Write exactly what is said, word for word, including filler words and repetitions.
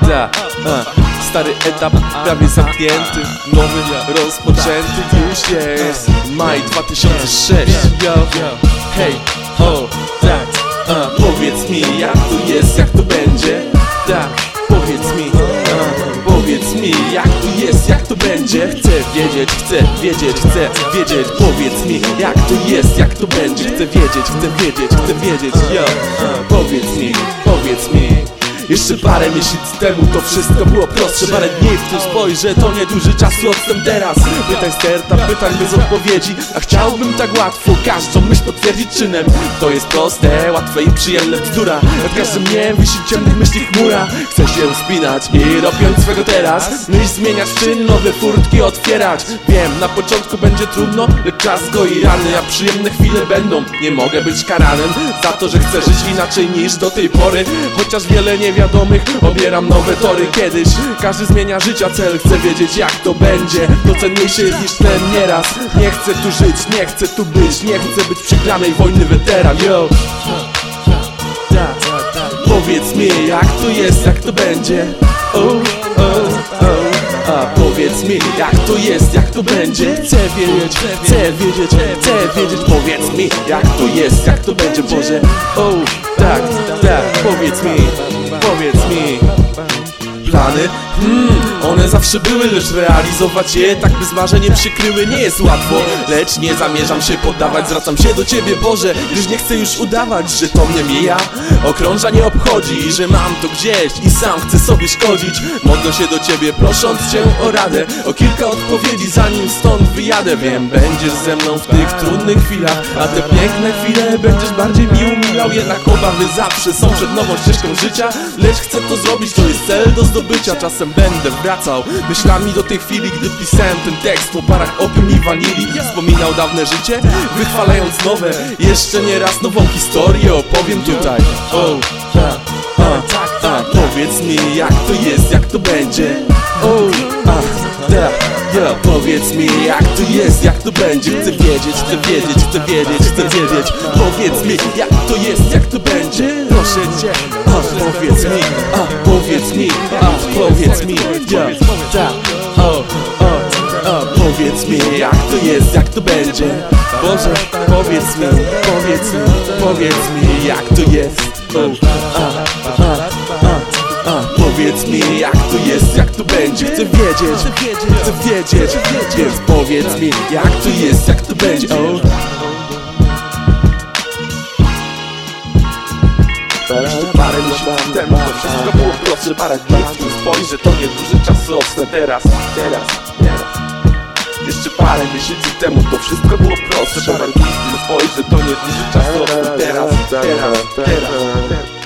Da, a, stary etap prawie zamknięty, nowy rozpoczęty już jest. Maj dwa tysiące szósty. Yo, hej, o, tak, a, powiedz mi jak to jest, jak to będzie. Tak, powiedz mi, a, powiedz mi jak to jest, jak to będzie. Chcę wiedzieć, chcę wiedzieć, chcę wiedzieć. Powiedz mi jak to jest, jak to będzie. Chcę wiedzieć, chcę wiedzieć, chcę wiedzieć. Yo, a, powiedz mi, powiedz mi. Jeszcze parę miesięcy temu to wszystko było prostsze. Parę dni w tym spojrzę, to nieduży czasu odstęp teraz. Pytań sterta, pytań bez odpowiedzi. A chciałbym tak łatwo każdą myśl potwierdzić czynem. To jest proste, łatwe i przyjemne bzdura. Nad każdym dniem wisi ciemnych myśli chmura. Chcę się wspinać i robiąc swego teraz myśl zmieniać w czyn, nowe furtki otwierać. Wiem, na początku będzie trudno, lecz czas goi rany, a przyjemne chwile będą. Nie mogę być karanym za to, że chcę żyć inaczej niż do tej pory. Chociaż wiele nie wiadomych, obieram nowe tory. Kiedyś każdy zmienia życia cel. Chcę wiedzieć jak to będzie. To cenniejsze jest niż ten nieraz. Nie chcę tu żyć, nie chcę tu być. Nie chcę być przegranej wojny weteran. Yo, powiedz mi jak to jest, jak to będzie. Oh, oh, oh. A powiedz mi jak to jest, jak to będzie. Chcę wiedzieć, chcę wiedzieć, chcę wiedzieć. Powiedz mi jak to jest, jak to będzie. Boże, oh, tak, tak, powiedz mi, powiedz mi. Plany? Hmm, one zawsze były, lecz realizować je tak by z marzeniem przykryły nie jest łatwo. Lecz nie zamierzam się poddawać, zwracam się do Ciebie Boże, gdyż nie chcę już udawać, że to mnie mija. Okrąża nie obchodzi, że mam to gdzieś i sam chcę sobie szkodzić. Modlę się do Ciebie prosząc Cię o radę, o kilka odpowiedzi zanim stąd wyjadę. Wiem, będziesz ze mną w tych trudnych chwilach, a te piękne chwile będziesz bardziej mi umilał. Jednak obawy zawsze są przed nową ścieżką życia, lecz chcę to zrobić, to jest cel do zdobycia. Czasem będę wracał myślami do tej chwili, gdy pisałem ten tekst po parach opium i wanilii. Wspominał dawne życie, wychwalając nowe. Jeszcze nie raz nową historię opowiem tutaj. O, ta, a, a, powiedz mi jak to jest, jak to będzie. O, a, ta, ja, powiedz mi jak to jest, jak to będzie. Chcę wiedzieć, chcę wiedzieć, chcę wiedzieć, chcę wiedzieć. Powiedz mi jak to jest, jak to będzie. Proszę Cię, a, powiedz mi, a, powiedz mi, a, powiedz mi, ja, ta, o, o, a, powiedz mi jak to jest, jak to będzie. Boże, powiedz mi, powiedz mi, powiedz mi jak to jest. O, a, a, a, a, powiedz mi jak to jest, jak to będzie. Chcę wiedzieć, chcę wiedzieć, więc powiedz mi jak to jest, jak to będzie. O. Jeszcze parę miesięcy temu to wszystko było prostsze. Parę dni w tym spojrzę, to nieduży czas odstęp teraz, teraz, teraz. Jeszcze parę miesięcy temu to wszystko było prostsze. Parę dni w tym spojrzę, to nieduży czas odstęp teraz, teraz, teraz, teraz.